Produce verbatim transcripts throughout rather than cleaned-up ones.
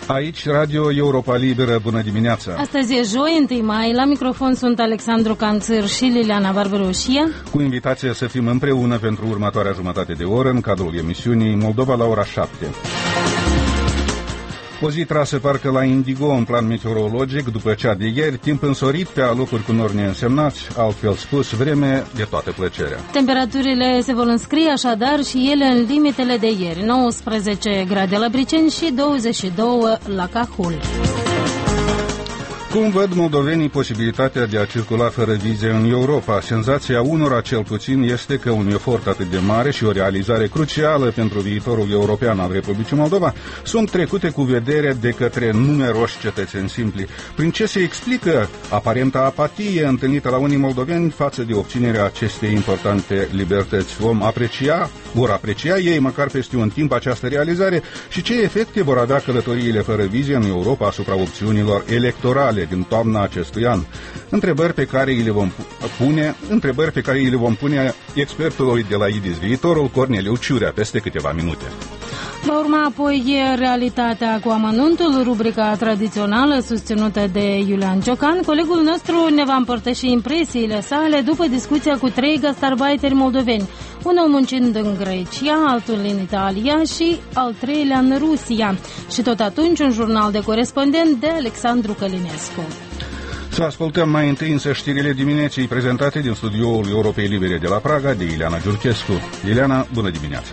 Aici, Radio Europa Liberă, bună dimineața! Astăzi e joi, întâi mai, la microfon sunt Alexandru Canțâr și Liliana Barberoșia. Cu invitația să fim împreună pentru următoarea jumătate de oră în cadrul emisiunii Moldova la ora șapte. O zi trasă parcă la indigo în plan meteorologic, după cea de ieri, timp însorit pe alocuri cu nori neînsemnați, altfel spus, vreme de toată plăcerea. Temperaturile se vor înscrie așadar și ele în limitele de ieri, nouăsprezece grade la Briceni și douăzeci și doi la Cahul. Cum văd moldovenii posibilitatea de a circula fără vize în Europa? Senzația unora, cel puțin, este că un efort atât de mare și o realizare crucială pentru viitorul european al Republicii Moldova sunt trecute cu vedere de către numeroși cetățeni simpli. Prin ce se explică aparenta apatie întâlnită la unii moldoveni față de obținerea acestei importante libertăți? Vom aprecia, vor aprecia ei măcar peste un timp această realizare și ce efecte vor avea călătoriile fără vize în Europa asupra opțiunilor electorale din toamna acestui an. Întrebări pe care îi le vom pune, întrebări pe care îi le vom pune expertului de la I D I S Viitorul, Corneliu Ciurea, peste câteva minute. Va urma apoi Realitatea cu amănuntul, rubrica tradițională susținută de Iulian Ciocan. Colegul nostru ne va împărtăși impresiile sale după discuția cu trei gastarbeiteri moldoveni, unul muncind în Grecia, altul în Italia și al treilea în Rusia. Și tot atunci un jurnal de corespondent de Alexandru Călinescu. Să ascultăm mai întâi însă știrile dimineții prezentate din studioul Europei Libere de la Praga de Ileana Giurchescu. Ileana, bună dimineața!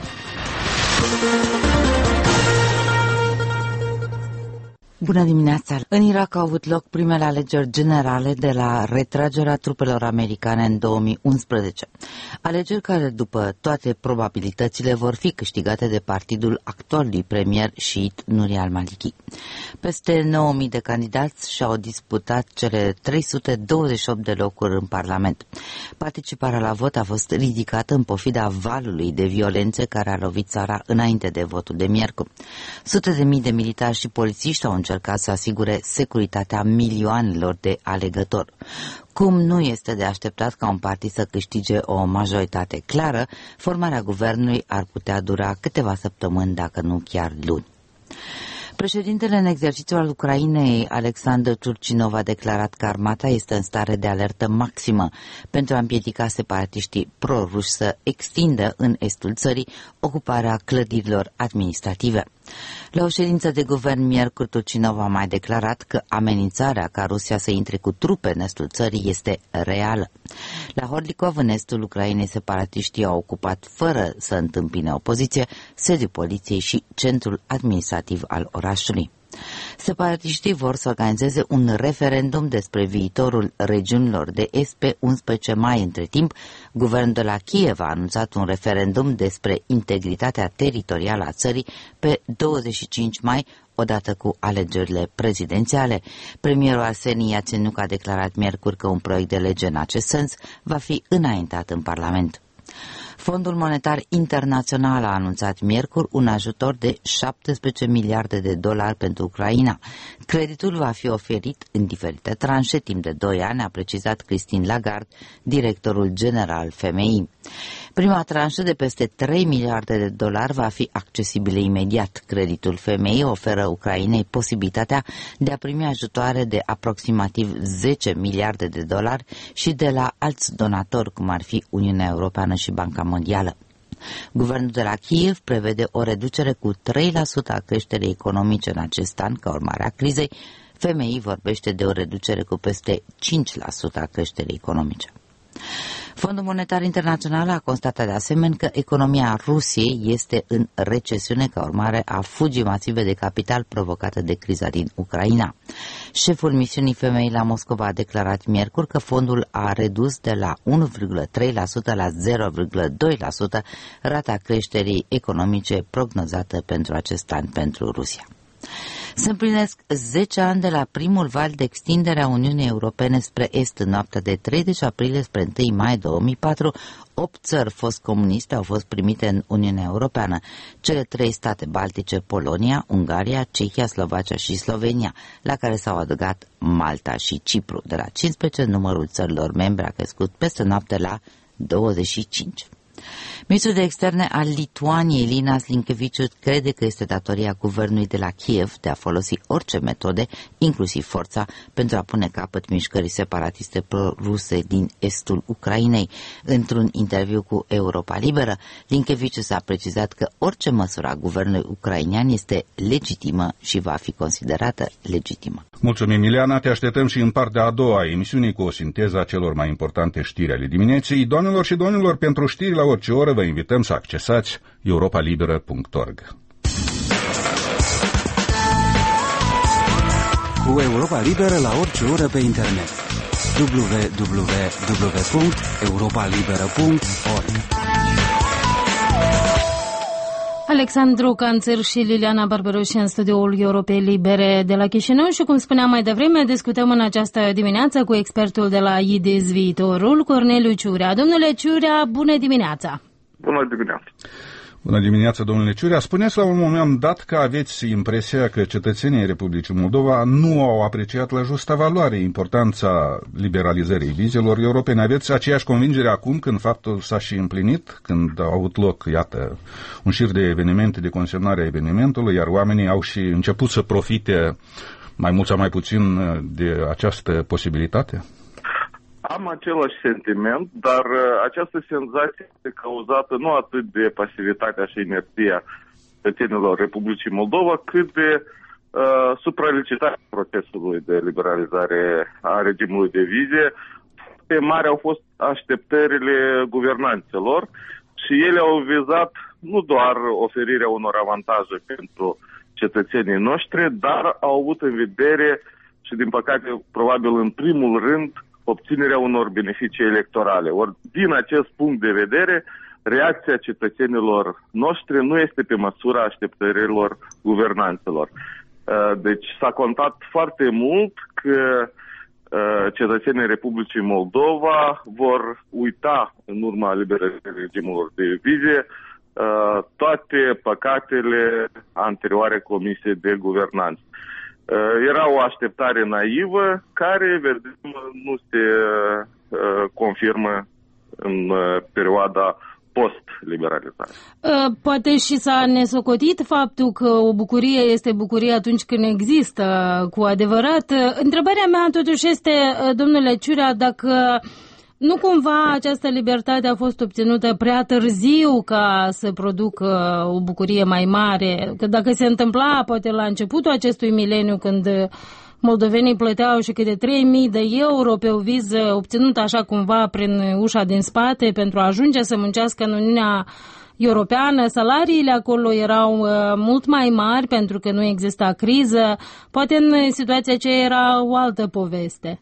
Bună dimineața! În Irak au avut loc primele alegeri generale de la retragerea trupelor americane în două mii unsprezece. Alegeri care, după toate probabilitățile, vor fi câștigate de partidul actualului premier șiit Nuri al-Maliki. Peste nouă mii de candidați și-au disputat cele trei sute douăzeci și opt de locuri în Parlament. Participarea la vot a fost ridicată în pofida valului de violențe care a lovit țara înainte de votul de miercuri. Sute de mii de militari și polițiști au încercat să asigure securitatea milioanelor de alegători. Cum nu este de așteptat ca un partid să câștige o majoritate clară, formarea guvernului ar putea dura câteva săptămâni, dacă nu chiar luni. Președintele în exercițiu al Ucrainei, Alexandru Turcinov, a declarat că armata este în stare de alertă maximă pentru a împiedica separatiștii pro-ruși să extindă în estul țării ocuparea clădirilor administrative. La o ședință de guvern miercuri, Turcinov a mai declarat că amenințarea ca Rusia să intre cu trupe în estul țării este reală. La Horlikov, în estul Ucrainei, separatiștii au ocupat, fără să întâmpine opoziție, sediul poliției și centrul administrativ al orașului. Separatiștii vor să organizeze un referendum despre viitorul regiunilor de est pe unsprezece mai. Între timp, guvernul de la Kiev a anunțat un referendum despre integritatea teritorială a țării pe douăzeci și cinci mai, odată cu alegerile prezidențiale. Premierul Arseni Iațeniuc a declarat miercuri că un proiect de lege în acest sens va fi înaintat în Parlament. Fondul Monetar Internațional a anunțat miercuri un ajutor de șaptesprezece miliarde de dolari pentru Ucraina. Creditul va fi oferit în diferite tranșe timp de doi ani, a precizat Christine Lagarde, directorul general F M I. Prima tranșă de peste trei miliarde de dolari va fi accesibilă imediat. Creditul F M I oferă Ucrainei posibilitatea de a primi ajutoare de aproximativ zece miliarde de dolari și de la alți donatori, cum ar fi Uniunea Europeană și Banca Mondială. Guvernul de la Kiev prevede o reducere cu trei la sută a creșterii economice în acest an ca urmare a crizei. F M I vorbește de o reducere cu peste cinci la sută a creșterii economice. Fondul Monetar Internațional a constatat de asemenea că economia Rusiei este în recesiune ca urmare a fugii masive de capital provocată de criza din Ucraina. Șeful misiunii F M I la Moscova a declarat miercuri că fondul a redus de la unu virgulă trei la sută la zero virgulă doi la sută rata creșterii economice prognozată pentru acest an pentru Rusia. Se împlinesc zece ani de la primul val de extindere a Uniunii Europene spre Est în noaptea de treizeci aprilie spre întâi mai două mii patru. Opt țări fost comuniste au fost primite în Uniunea Europeană. Cele trei state baltice, Polonia, Ungaria, Cehia, Slovacia și Slovenia, la care s-au adăugat Malta și Cipru. De la cincisprezece, numărul țărilor membre a crescut peste noapte la douăzeci și cinci. Ministrul de Externe al Lituaniei, Linas Linkevičius, crede că este datoria guvernului de la Kiev de a folosi orice metode, inclusiv forța, pentru a pune capăt mișcării separatiste pro-ruse din estul Ucrainei. Într-un interviu cu Europa Liberă, Linkevičius a precizat că orice măsură a guvernului ucrainean este legitimă și va fi considerată legitimă. Mulțumim, Ileana, te așteptăm și în partea a doua a emisiunii cu o sinteză a celor mai importante știri ale dimineții. Doamnelor și domnilor, pentru știri la orice oră vă invităm să accesați europa liberă punct org. Cu Europa Liberă la orice oră pe internet. w w w punct europa liberă punct org. Alexandru Canțăr și Liliana Barbaroși în studioul Europei Libere de la Chișinău și, cum spuneam mai devreme, discutăm în această dimineață cu expertul de la I D I S Viitorul, Corneliu Ciurea. Domnule Ciurea, bună dimineața! Bună dimineața! Bună dimineața, domnule Ciurea. Spuneți la un moment dat că aveți impresia că cetățenii Republicii Moldova nu au apreciat la justa valoare importanța liberalizării vizelor europene. Aveți aceeași convingere acum, când faptul s-a și împlinit, când au avut loc, iată, un șir de evenimente, de consemnare a evenimentului, iar oamenii au și început să profite mai mult sau mai puțin de această posibilitate? Am același sentiment, dar această senzație este cauzată nu atât de pasivitatea și inerția cetățenilor Republicii Moldova, cât de uh, supralicitarea procesului de liberalizare a regimului de vize. Foarte mari au fost așteptările guvernanților și ele au vizat nu doar oferirea unor avantaje pentru cetățenii noștri, dar au avut în vedere și, din păcate, probabil în primul rând, obținerea unor beneficii electorale. Ori, din acest punct de vedere, reacția cetățenilor noștri nu este pe măsura așteptărilor guvernanților. Deci s-a contat foarte mult că cetățenii Republicii Moldova vor uita, în urma liberalizării regimurilor de vize, toate păcatele anterioare comise de guvernanți. Era o așteptare naivă care, vedem, nu se uh, confirmă în uh, perioada post-liberalizare. Poate și s-a nesocotit faptul că o bucurie este bucurie atunci când există cu adevărat. Întrebarea mea totuși este, domnule Ciurea, dacă nu cumva această libertate a fost obținută prea târziu ca să producă o bucurie mai mare? Că dacă se întâmpla poate la începutul acestui mileniu, când moldovenii plăteau și câte trei mii de euro pe o viză obținută așa cumva prin ușa din spate pentru a ajunge să muncească în Uniunea Europeană, salariile acolo erau uh, mult mai mari pentru că nu exista criză, poate în situația aceea era o altă poveste.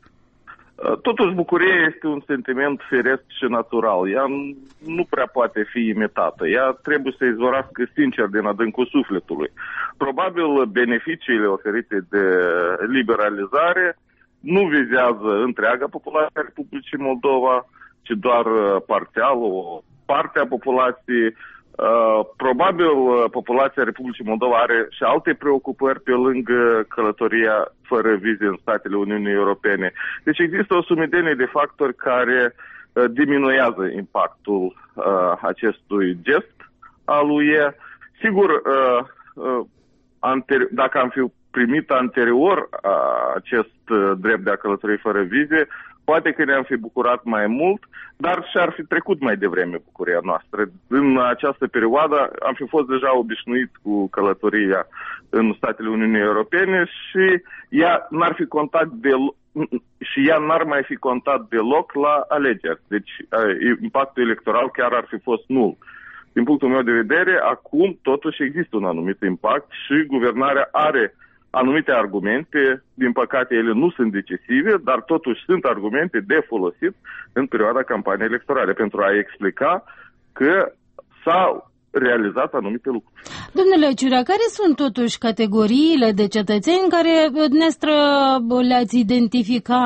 Totuși, bucuria este un sentiment firesc și natural. Ea nu prea poate fi imitată. Ea trebuie să izvorască sincer din adâncul sufletului. Probabil beneficiile oferite de liberalizare nu vizează întreaga populație a Republicii Moldova, ci doar parțial o parte a populației. Uh, probabil uh, populația Republicii Moldova are și alte preocupări pe lângă călătoria fără vize în statele Uniunii Europene. Deci există o sumedenie de factori care uh, diminuează impactul uh, acestui gest al U E. Sigur, uh, uh, anteri- dacă am fi primit anterior uh, acest uh, drept de a călători fără vize, poate că ne-am fi bucurat mai mult, dar și-ar fi trecut mai devreme bucuria noastră. În această perioadă am fi fost deja obișnuit cu călătoria în statele Uniunii Europene și ea n-ar fi contat deloc, și ea n-ar mai fi contat deloc la alegeri. Deci impactul electoral chiar ar fi fost nul. Din punctul meu de vedere, acum totuși există un anumit impact și guvernarea are anumite argumente, din păcate ele nu sunt decisive, dar totuși sunt argumente de folosit în perioada campaniei electorale pentru a explica că s-au realizat anumite lucruri. Domnule Ciurea, care sunt totuși categoriile de cetățeni care dumneavoastră le-ați identifica,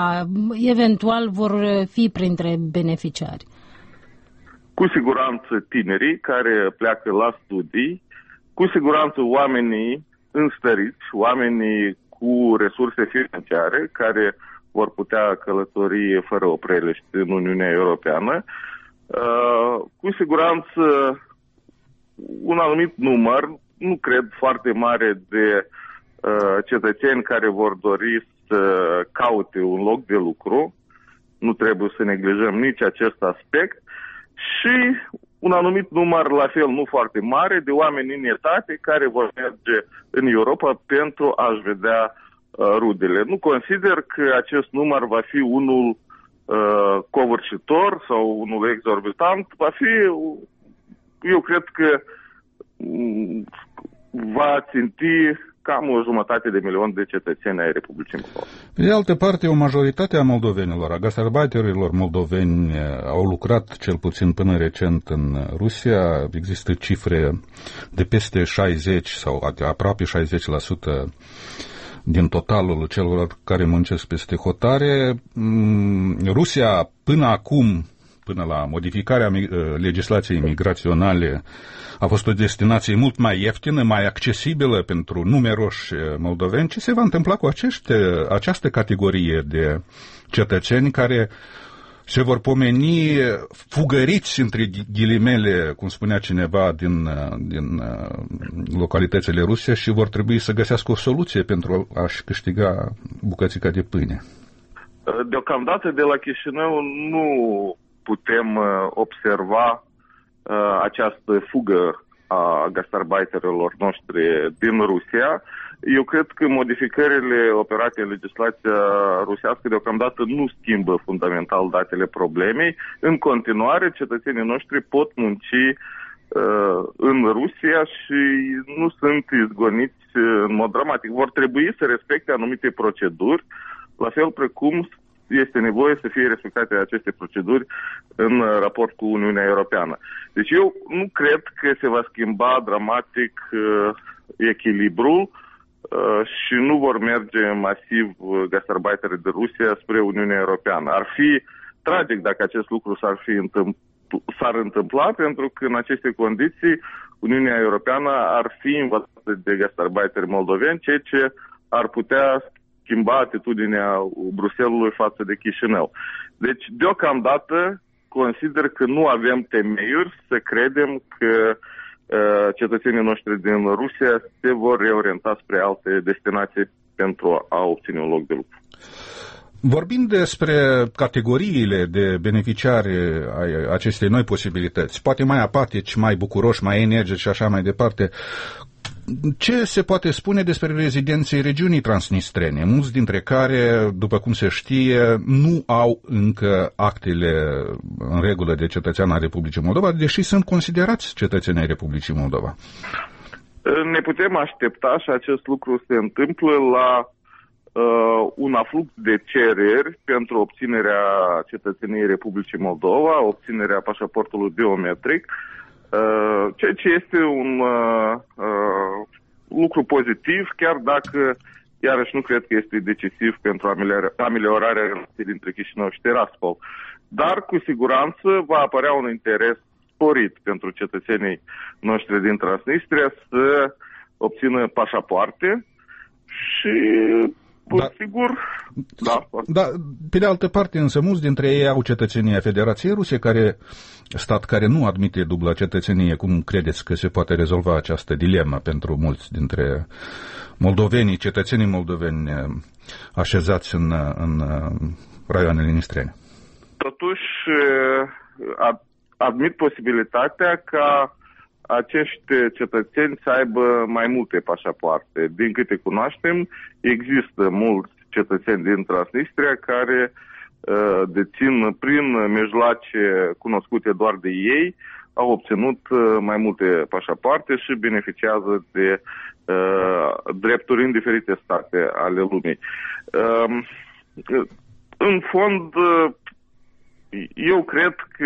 eventual vor fi printre beneficiari? Cu siguranță tinerii care pleacă la studii, cu siguranță oamenii înstăriți, oamenii cu resurse financiare care vor putea călători fără opreliște în Uniunea Europeană. Cu siguranță un anumit număr, nu cred foarte mare, de cetățeni care vor dori să caute un loc de lucru. Nu trebuie să neglijăm nici acest aspect. Și un anumit număr, la fel nu foarte mare, de oameni în etate care vor merge în Europa pentru a-și vedea uh, rudele. Nu consider că acest număr va fi unul uh, covârșitor sau unul exorbitant. Va fi, eu cred că um, va ținti cam o jumătate de milion de cetățeni ai Republicii Moldova. Pe de altă parte, o majoritate a moldovenilor, a gastarbeiterilor moldoveni, au lucrat cel puțin până recent în Rusia. Există cifre de peste șaizeci sau aproape șaizeci la sută din totalul celor care muncesc peste hotare. Rusia până acum, până la modificarea legislației migraționale, a fost o destinație mult mai ieftină, mai accesibilă pentru numeroși moldoveni. Ce se va întâmpla cu acește, această categorie de cetățeni care se vor pomeni fugăriți, între ghilimele, cum spunea cineva, din, din localitățile ruse și vor trebui să găsească o soluție pentru a-și câștiga bucățica de pâine? Deocamdată de la Chișinău nu putem observa uh, această fugă a gastarbeiterilor noștri din Rusia. Eu cred că modificările operate în legislația rusească deocamdată nu schimbă fundamental datele problemei. În continuare, cetățenii noștri pot munci uh, în Rusia și nu sunt izgoniți în mod dramatic. Vor trebui să respecte anumite proceduri, la fel precum este nevoie să fie respectate aceste proceduri în raport cu Uniunea Europeană. Deci eu nu cred că se va schimba dramatic uh, echilibrul uh, și nu vor merge masiv gastarbeiteri de Rusia spre Uniunea Europeană. Ar fi tragic dacă acest lucru s-ar, fi întâmpl- s-ar întâmpla, pentru că în aceste condiții Uniunea Europeană ar fi invadată de gastarbeiteri moldoveni, ceea ce ar putea schimba atitudinea Bruxellesului față de Chișinău. Deci, deocamdată, consider că nu avem temeiuri să credem că uh, cetățenii noștri din Rusia se vor reorienta spre alte destinații pentru a obține un loc de lucru. Vorbind despre categoriile de beneficiari ai acestei noi posibilități, poate mai apatici, mai bucuroși, mai energici și așa mai departe, ce se poate spune despre rezidenții regiunii transnistrene, mulți dintre care, după cum se știe, nu au încă actele în regulă de cetățean al Republicii Moldova, deși sunt considerați cetățeni ai Republicii Moldova? Ne putem aștepta și acest lucru se întâmplă la uh, un aflux de cereri pentru obținerea cetățeniei Republicii Moldova, obținerea pașaportului biometric, Uh, ceea ce este un uh, uh, lucru pozitiv, chiar dacă, iarăși, nu cred că este decisiv pentru ameliorarea relației dintre Chișinău și Tiraspol. Dar, cu siguranță, va apărea un interes sporit pentru cetățenii noștri din Transnistria să obțină pașapoarte și, da. sigur, da. Da, pe de altă parte, însă, mulți dintre ei au cetățenia Federației Ruse, care, stat care nu admite dubla cetățenie. Cum credeți că se poate rezolva această dilemă pentru mulți dintre moldovenii, cetățenii moldoveni așezați în, în raioanele nistrene? Totuși, admit posibilitatea ca acești cetățeni să aibă mai multe pașapoarte. Din câte cunoaștem, există mulți cetățeni din Transnistria care uh, dețin prin mijloace cunoscute doar de ei, au obținut uh, mai multe pașapoarte și beneficiază de uh, drepturi în diferite state ale lumii. Uh, în fond, uh, eu cred că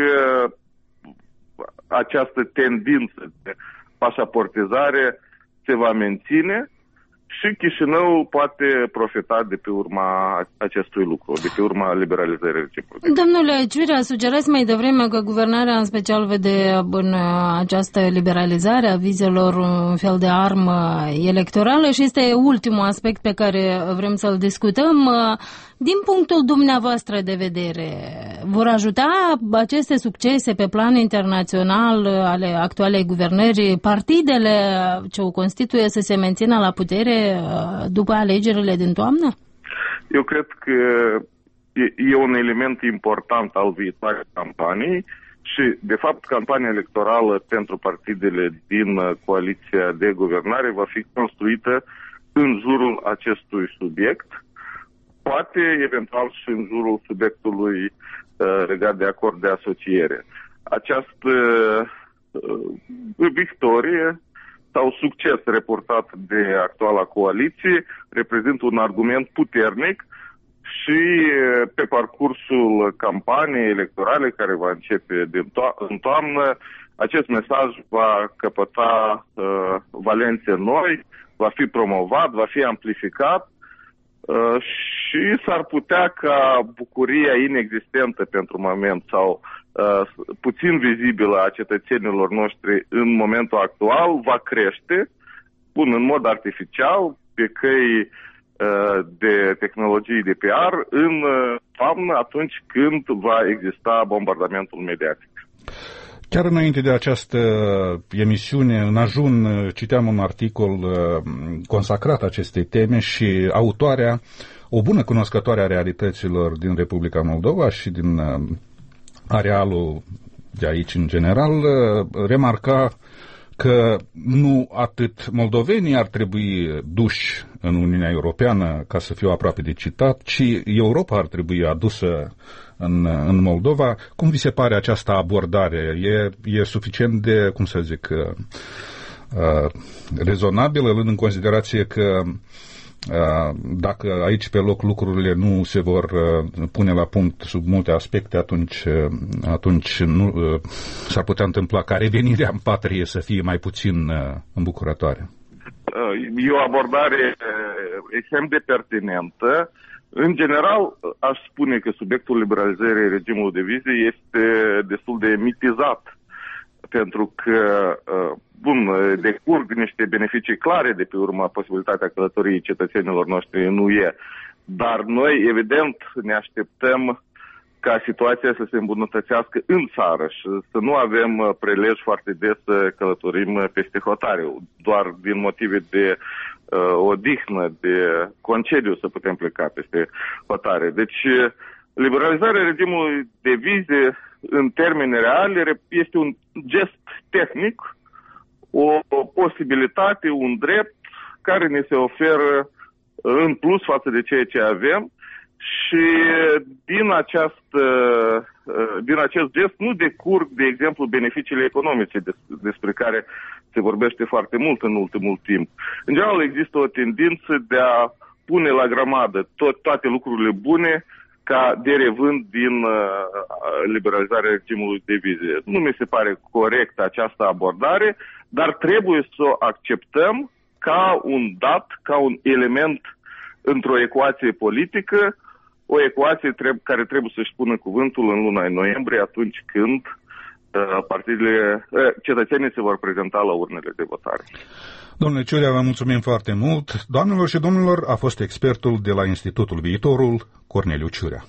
această tendință de pașaportizare se va menține și Chișinău poate profita de pe urma acestui lucru, de pe urma liberalizării reciproce. Domnule Ciurea, sugerați mai devreme că guvernarea în special vede în această liberalizare a vizelor un fel de armă electorală și este ultimul aspect pe care vrem să-l discutăm. Din punctul dumneavoastră de vedere, vor ajuta aceste succese pe plan internațional ale actualei guvernări partidele ce o constituie să se mențină la putere după alegerile din toamnă? Eu cred că e un element important al viitoarei campanii și, de fapt, campania electorală pentru partidele din coaliția de guvernare va fi construită în jurul acestui subiect, poate eventual și în jurul subiectului uh, legat de acord de asociere. Această uh, victorie sau succes reportat de actuala coaliție reprezintă un argument puternic și uh, pe parcursul campaniei electorale care va începe din to- în toamnă, acest mesaj va căpăta uh, valențe noi, va fi promovat, va fi amplificat uh, și s-ar putea ca bucuria inexistentă pentru moment sau uh, puțin vizibilă a cetățenilor noștri în momentul actual va crește, bun, în mod artificial, pe căi uh, de tehnologii de P R, în uh, toamnă, atunci când va exista bombardamentul mediatic. Chiar înainte de această emisiune, în ajun, citeam un articol consacrat acestei teme și autoarea, o bună cunoscătoare a realităților din Republica Moldova și din arealul de aici în general, remarca că nu atât moldovenii ar trebui duși în Uniunea Europeană ca să fiu aproape de citat, ci Europa ar trebui adusă în, în Moldova. Cum vi se pare această abordare? E, e suficient de, cum să zic, uh, rezonabilă, luând în considerație că uh, dacă aici pe loc lucrurile nu se vor uh, pune la punct sub multe aspecte, atunci, uh, atunci nu, uh, s-ar putea întâmpla ca revenirea în patrie să fie mai puțin uh, îmbucurătoare. E o abordare extrem de pertinentă. În general, aș spune că subiectul liberalizării regimului de vize este destul de mitizat, pentru că, bun, decurg niște beneficii clare de pe urma posibilitatea călătoriei cetățenilor noștri în U E, dar noi, evident, ne așteptăm ca situația să se îmbunătățească în țară și să nu avem prelej foarte des să călătorim peste hotare, doar din motive de uh, odihnă, de concediu să putem pleca peste hotare. Deci, liberalizarea regimului de vize în termeni reali este un gest tehnic, o, o posibilitate, un drept care ne se oferă în plus față de ceea ce avem. Și din, această, din acest gest nu decurg, de exemplu, beneficiile economice despre care se vorbește foarte mult în ultimul timp. În general există o tendință de a pune la grămadă tot, toate lucrurile bune ca de revând din liberalizarea regimului de vize. Nu mi se pare corectă această abordare, dar trebuie să o acceptăm ca un dat, ca un element într-o ecuație politică, o ecuație treb- care trebuie să-și pună cuvântul în luna noiembrie, atunci când uh, partidele, uh, cetățenii se vor prezenta la urnele de votare. Domnule Ciurea, vă mulțumim foarte mult. Doamnelor și domnilor, a fost expertul de la Institutul Viitorul, Corneliu Ciurea.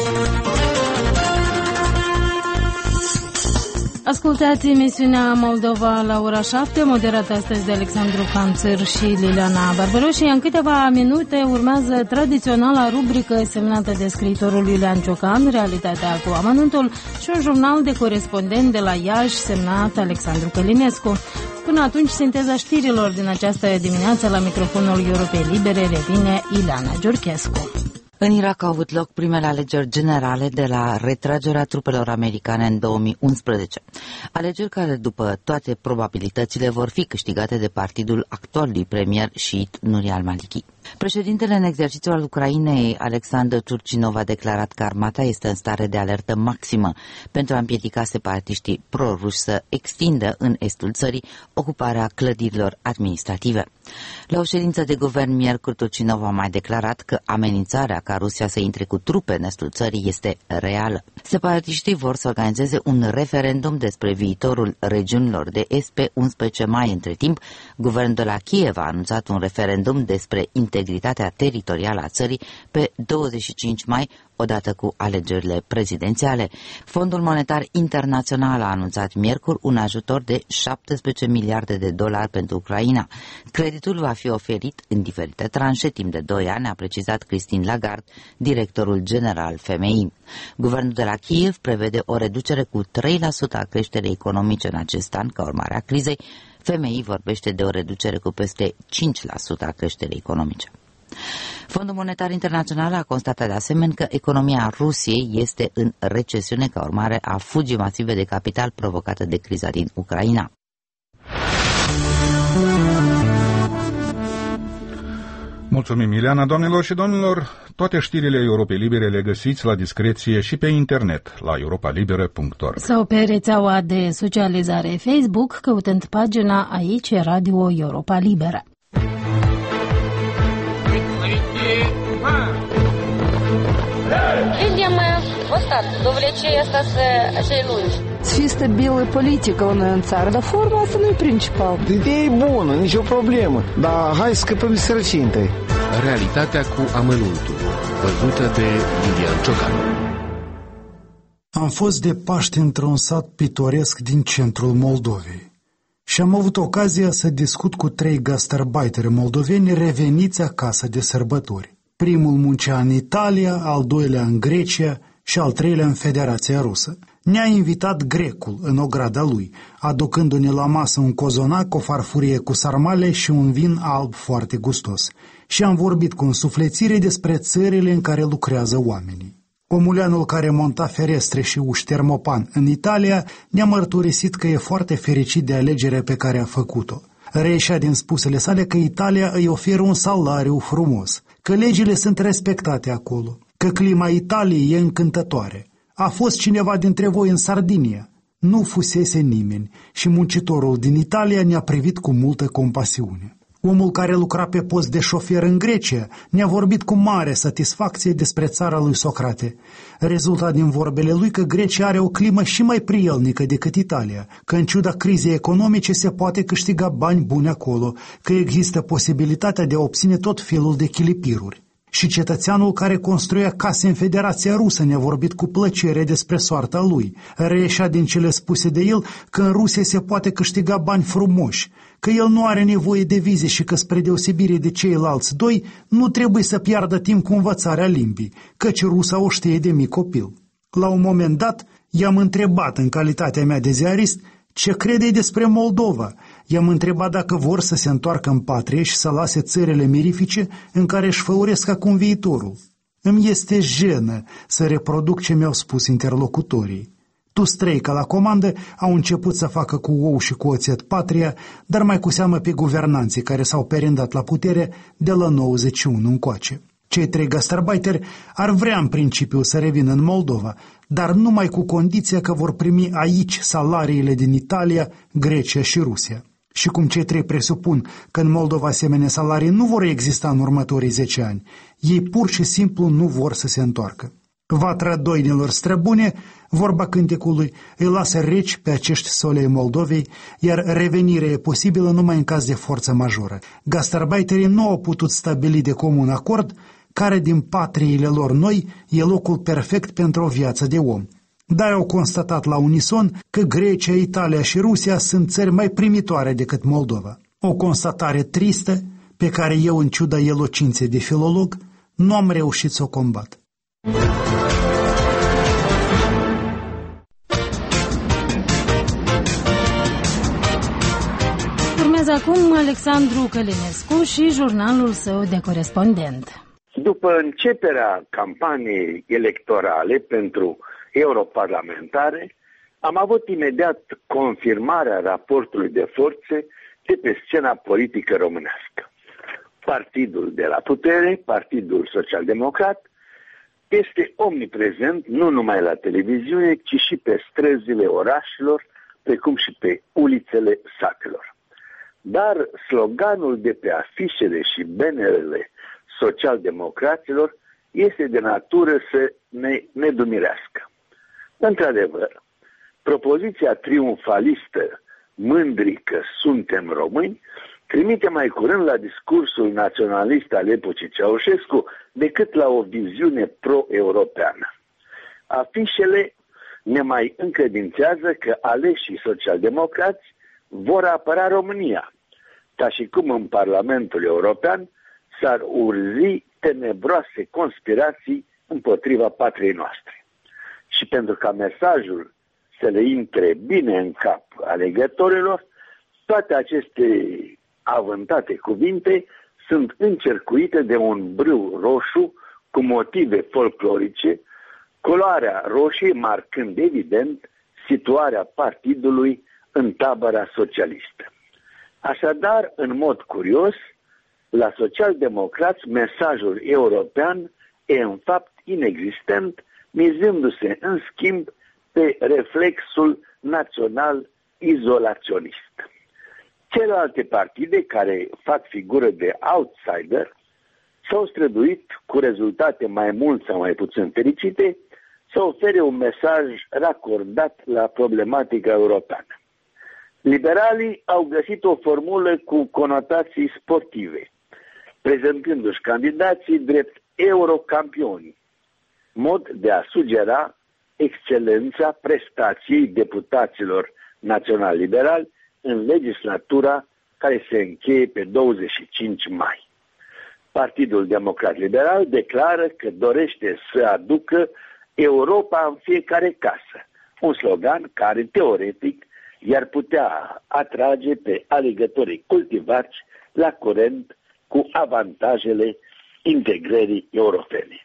Ascultați emisiunea Moldova la ora șapte, moderată astăzi de Alexandru Canțăr și Liliana Barbaros, și în câteva minute urmează tradiționala rubrică semnată de scriitorul Iulian Ciocan, Realitatea cu amănuntul, și un jurnal de corespondent de la Iași semnat Alexandru Călinescu. Până atunci, sinteza știrilor din această dimineață la microfonul Europei Libere revine Ileana Giurchescu. În Irak au avut loc primele alegeri generale de la retragerea trupelor americane în două mii unsprezece. Alegeri care, după toate probabilitățile, vor fi câștigate de partidul actualului premier șiit Nuri al-Maliki. Președintele în exercițiu al Ucrainei, Alexandru Turcinov, a declarat că armata este în stare de alertă maximă pentru a împiedica separatiștii pro-ruși să extindă în estul țării ocuparea clădirilor administrative. La o ședință de guvern miercuri, Turcinov a mai declarat că amenințarea ca Rusia să intre cu trupe în estul țării este reală. Separatiștii vor să organizeze un referendum despre viitorul regiunilor de est pe unsprezece mai. Între timp, guvernul de la Kiev a anunțat un referendum despre integritatea teritorială a țării pe douăzeci și cinci mai, odată cu alegerile prezidențiale. Fondul Monetar Internațional a anunțat miercuri un ajutor de șaptesprezece miliarde de dolari pentru Ucraina. Creditul va fi oferit în diferite tranșe timp de doi ani, a precizat Christine Lagarde, directorul general F M I. Guvernul de la Kiev prevede o reducere cu trei la sută a creșterii economice în acest an ca urmare a crizei. F M I vorbește de o reducere cu peste cinci la sută a creșterii economice. Fondul Monetar Internațional a constatat de asemenea că economia Rusiei este în recesiune ca urmare a fugii masive de capital provocată de criza din Ucraina. Mulțumim, Ileana. Doamnelor și domnilor, toate știrile Europei Libere le găsiți la discreție și pe internet, la europa liberă punct org. Sau pe rețeaua de socializare Facebook, căutând pagina Aici e Radio Europa Liberă. Видимо, вот так, довлечение остаться целуешь. Să fie stabilă politică la noi în țară, dar forma asta nu e principal. Ideea e bună, nicio problemă, dar hai să scăpăm de sărăcie întâi. Realitatea cu amănuntul, văzută de Iulian Ciocan. Am fost de Paște într-un sat pitoresc din centrul Moldovei și am avut ocazia să discut cu trei gastarbeiteri moldoveni reveniți acasă de sărbători. Primul muncea în Italia, al doilea în Grecia și al treilea în Federația Rusă. Ne-a invitat grecul în ograda lui, aducându-ne la masă un cozonac, o farfurie cu sarmale și un vin alb foarte gustos. Și am vorbit cu însuflețire despre țările în care lucrează oamenii. Omuleanul care monta ferestre și uși termopan în Italia ne-a mărturisit că e foarte fericit de alegerea pe care a făcut-o. Reieșea din spusele sale că Italia îi oferă un salariu frumos, că legile sunt respectate acolo, că clima Italiei e încântătoare. A fost cineva dintre voi în Sardinia? Nu fusese nimeni și muncitorul din Italia ne-a privit cu multă compasiune. Omul care lucra pe post de șofer în Grecia ne-a vorbit cu mare satisfacție despre țara lui Socrate. Rezulta din vorbele lui că Grecia are o climă și mai prielnică decât Italia, că în ciuda crizei economice se poate câștiga bani buni acolo, că există posibilitatea de a obține tot felul de chilipiruri. Și cetățeanul care construia case în Federația Rusă ne-a vorbit cu plăcere despre soarta lui. Reieșea din cele spuse de el că în Rusia se poate câștiga bani frumoși, că el nu are nevoie de vize și că, spre deosebire de ceilalți doi, nu trebuie să piardă timp cu învățarea limbii, căci rusa o știe de mic copil. La un moment dat, i-am întrebat în calitatea mea de ziarist ce crede despre Moldova. I-am întrebat dacă vor să se întoarcă în patrie și să lase țările mirifice în care își făuresc acum viitorul. Îmi este jenă să reproduc ce mi-au spus interlocutorii. Toți trei, ca la comandă, au început să facă cu ou și cu oțet patria, dar mai cu seamă pe guvernanții care s-au perindat la putere de la nouăzeci și unu încoace. Cei trei gastarbeiteri ar vrea în principiu să revină în Moldova, dar numai cu condiția că vor primi aici salariile din Italia, Grecia și Rusia. Și cum cei trei presupun că în Moldova asemenea salarii nu vor exista în următorii zece ani, ei pur și simplu nu vor să se întoarcă. Vatra doinilor străbune, vorba cântecului, îi lasă reci pe acești solei Moldovei, iar revenirea e posibilă numai în caz de forță majoră. Gastarbeiterii nu au putut stabili de comun acord care din patriile lor noi e locul perfect pentru o viață de om. Dar au constatat la unison că Grecia, Italia și Rusia sunt țări mai primitoare decât Moldova. O constatare tristă pe care eu, în ciuda elocinței de filolog, nu am reușit să o combat. Urmează acum Alexandru Călinescu și jurnalul său de corespondent. După începerea campaniei electorale pentru europarlamentare, am avut imediat confirmarea raportului de forțe de pe scena politică românească. Partidul de la putere, Partidul Social-Democrat, este omniprezent nu numai la televiziune, ci și pe străzile orașelor, precum și pe ulițele satelor. Dar sloganul de pe afișele și banerele social-democraților este de natură să ne nedumirească. Într-adevăr, propoziția triumfalistă, mândri că suntem români, trimite mai curând la discursul naționalist al epocii Ceaușescu decât la o viziune pro-europeană. Afișele ne mai încredințează că aleșii socialdemocrați vor apăra România, ca și cum în Parlamentul European s-ar urzi tenebroase conspirații împotriva patriei noastre. Și pentru ca mesajul să le intre bine în cap alegătorilor, toate aceste avântate cuvinte sunt încercuite de un brâu roșu cu motive folclorice, culoarea roșie marcând evident situarea partidului în tabăra socialistă. Așadar, în mod curios, la social-democrați mesajul european e în fapt inexistent, mizându-se în schimb pe reflexul național izolaționist. Celelalte partide care fac figură de outsider s-au străduit cu rezultate mai mult sau mai puțin fericite să ofere un mesaj racordat la problematica europeană. Liberalii au găsit o formulă cu conotații sportive, prezentându-și candidații drept eurocampioni, mod de a sugera excelența prestației deputaților național-liberali în legislatura care se încheie pe douăzeci și cinci mai. Partidul Democrat Liberal declară că dorește să aducă Europa în fiecare casă, un slogan care, teoretic, i-ar putea atrage pe alegătorii cultivați la curent cu avantajele integrării europene.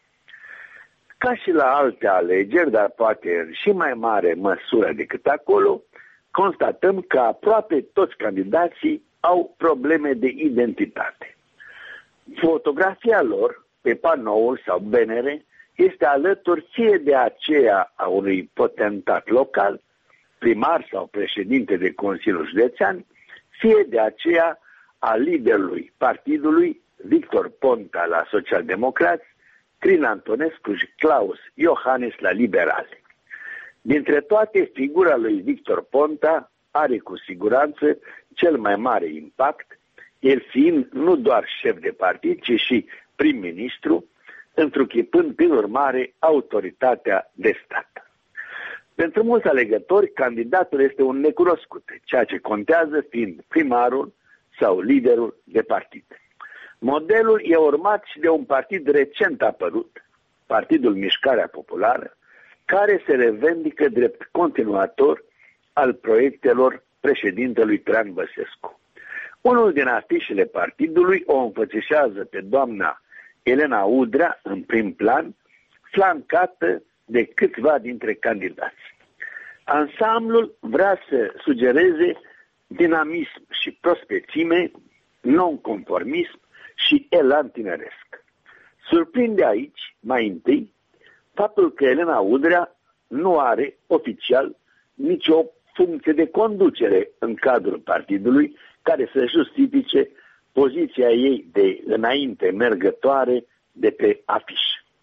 Ca și la alte alegeri, dar poate în și mai mare măsură decât acolo, constatăm că aproape toți candidații au probleme de identitate. Fotografia lor pe panoul sau benere este alături fie de aceea a unui potentat local, primar sau președinte de Consiliul Județean, fie de aceea a liderului partidului, Victor Ponta la Social-Democrați, Crin Antonescu și Claus Iohannis la Liberali. Dintre toate, figura lui Victor Ponta are cu siguranță cel mai mare impact, el fiind nu doar șef de partid, ci și prim-ministru, întruchipând prin urmare autoritatea de stat. Pentru mulți alegători, candidatul este un necunoscut, ceea ce contează fiind primarul sau liderul de partid. Modelul e urmat și de un partid recent apărut, Partidul Mișcarea Populară, care se revendică drept continuator al proiectelor președintelui Traian Băsescu. Unul din afișele partidului o înfățișează pe doamna Elena Udrea în prim plan, flancată de câțiva dintre candidați. Ansamblul vrea să sugereze dinamism și prospețime, nonconformism și elan tineresc. Surprinde aici, mai întâi, faptul că Elena Udrea nu are oficial nicio funcție de conducere în cadrul partidului care să justifice poziția ei de înainte mergătoare de pe afiș.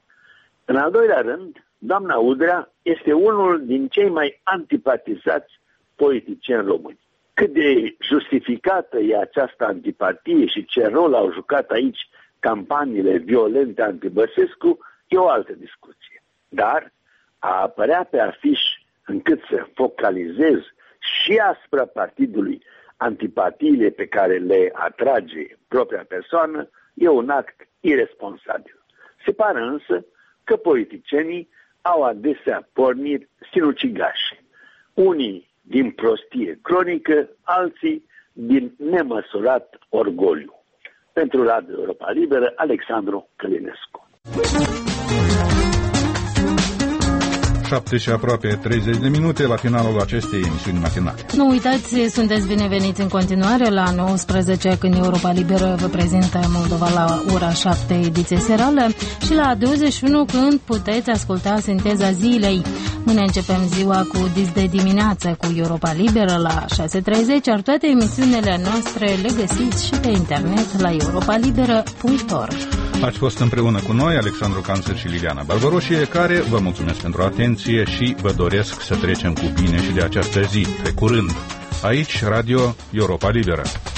În al doilea rând, doamna Udrea este unul din cei mai antipatizați politicieni români. Cât de justificată e această antipatie și ce rol au jucat aici campaniile violente anti-Băsescu e o altă discuție. Dar a apărea pe afiș încât să focalizez și asupra partidului antipatiile pe care le atrage propria persoană e un act irresponsabil. Se pare însă că politicienii au adesea porniri sinucigașe. Unii din prostie cronică, alții din nemăsurat orgoliu. Pentru Radio Europa Liberă, Alexandru Călinescu. șapte și aproape treizeci de minute la finalul acestei emisiuni matinale. Nu uitați, sunteți bineveniți în continuare la nouăsprezece, când Europa Liberă vă prezintă Moldova la ora șapte, ediție serală, și la douăzeci și unu, când puteți asculta Sinteza Zilei. Mâine începem ziua cu dis de dimineață cu Europa Liberă la șase și treizeci, iar toate emisiunile noastre le găsiți și pe internet la europa liberă punct org. Ați fost împreună cu noi, Alexandru Canțăr și Liliana Barbaroșie, care vă mulțumesc pentru atenție și vă doresc să trecem cu bine și de această zi. Pe curând! Aici, Radio Europa Liberă.